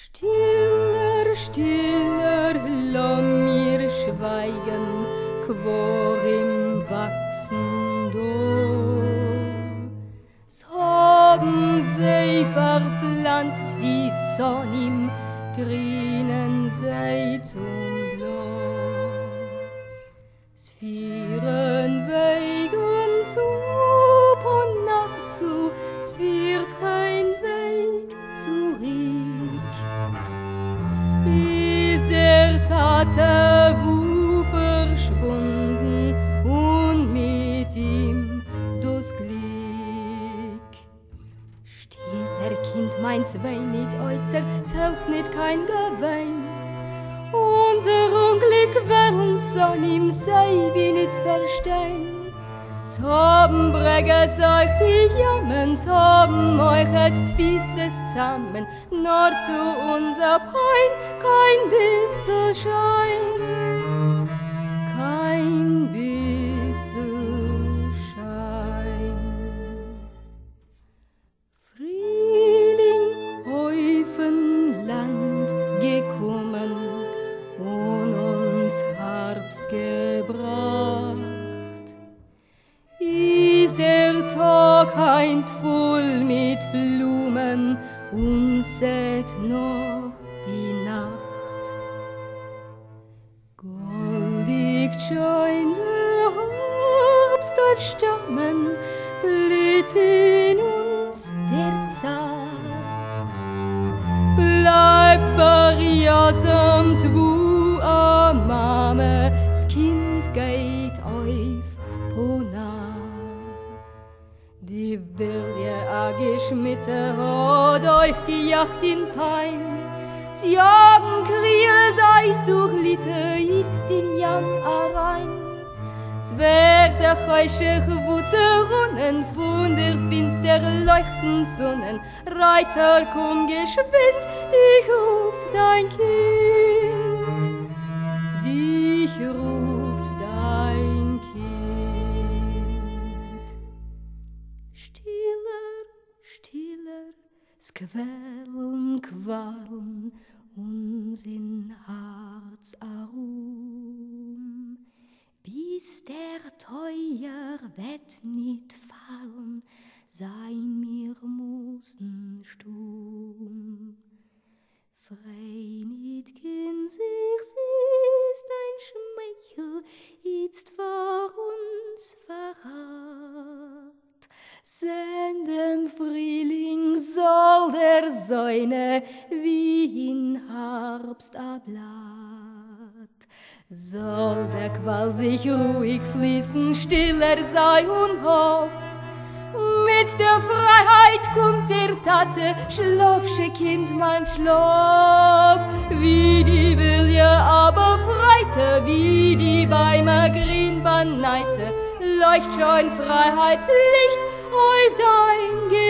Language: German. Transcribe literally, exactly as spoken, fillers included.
Stiller, stiller, lass mir schweigen, quor im Wachsen do. S haben sie verpflanzt die Sonn im grünen See zum Blau. S vieren Wegen zu, und nachzu, s wird kein Weg zurück. Ist der Tate Wu verschwunden und mit ihm das Glück. Stiller Kind, meins wein nicht äußer, es hilft nicht kein Gewein. Unser Unglück werden son im sei wie nicht verstehen. S haben Breges euch die Jammen, s haben euch et Fieses zusammen, nur zu unser Pein kein bissel Schein, kein bissel Schein. Frühling auf'n Land gekommen und uns Herbst gebracht. Ist der Tag heint voll mit Blumen und sät noch die Nacht. Goldig scheint der Herbst auf Stammen, blüht in uns der Zar. Bleibt verjassamt wo a Mame, s Kind geht auf Ponar. Die Wilde a Geschmitte hat euch gejagt in Pein. Sie jagen Kriel, seist durch Litte, jetzt in Jam arein. S wird der Heusche Wutze runnen, von der finster leuchten Sonnen. Reiter, komm geschwind, dich ruft dein Kind. Dich ruft dein Kind. Stiller, stiller, s Quellen, Quallen, uns in Herz arum. Bis der teuer Bett nit fallen, sein mir musen stumm. Frei nit kin sich, ist ein Schmeichel, jetzt vor uns verrat. Sendem Frühling soll der Säune wie in Herbst a Blatt. Soll der Qual sich ruhig fließen, stiller sei und hoff. Mit der Freiheit kommt der Tate, schlafsche Kind, mein Schlaf. Wie die Wilje aber freite, wie die Bäume grün beneite, leucht schon Freiheitslicht auf dein Gesicht.